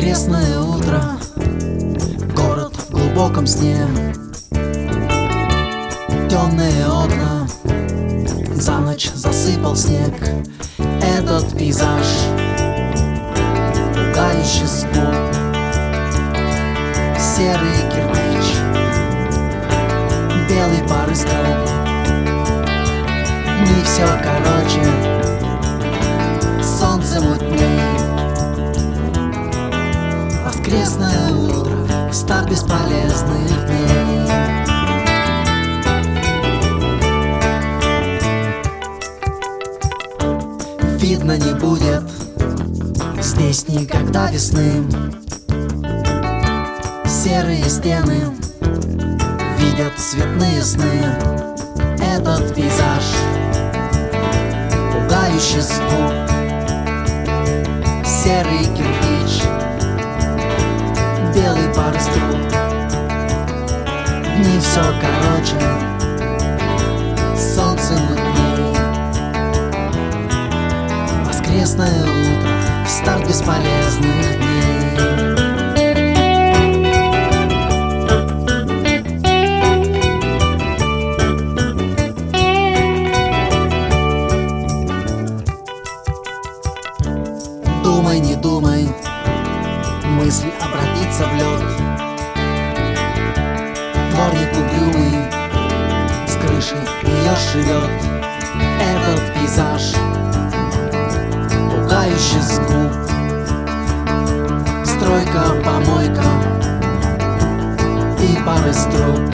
Воскресное утро, город в глубоком сне, темные окна, за ночь засыпал снег. Этот пейзаж пугающе скуп, серый кирпич, белый пар из труб. Не все короче, солнце мутней. Воскресное утро, старт бесполезных дней. Видно, не будет здесь никогда весны. Серые стены видят цветные сны. Этот пейзаж пугающе скуп, серый кирпич, белый пар из труб. Не все короче, солнце мутней. Воскресное утро, старт бесполезных дней. Думай, не думай, мысль обратится в лед. Дворник угрюмый с крыши ее живет. Этот пейзаж пугающе скуп, стройка, помойка и пар из труб.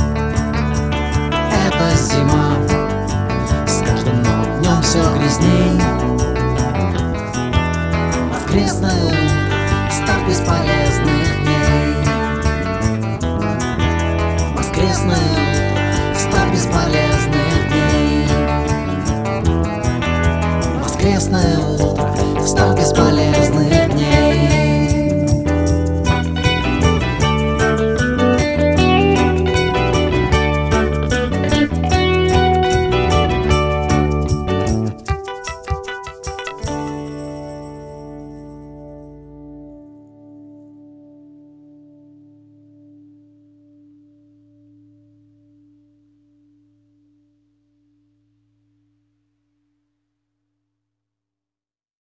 Это зима, с каждым новым днем все грязней. Воскресное утро, старт бесполезный.